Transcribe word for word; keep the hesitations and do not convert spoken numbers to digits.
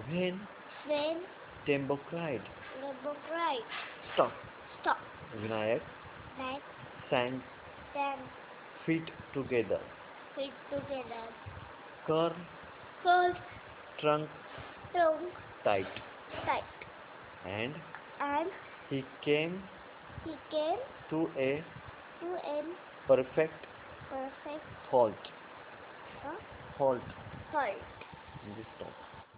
When When Tembo cried, Nebo cried, stop, stop. Vinayak Like sang then feet together, feet together. curl Curled trunk trunk tight, tight. and And he came he came to a to a perfect perfect halt. uh, Halt halt. in this stop.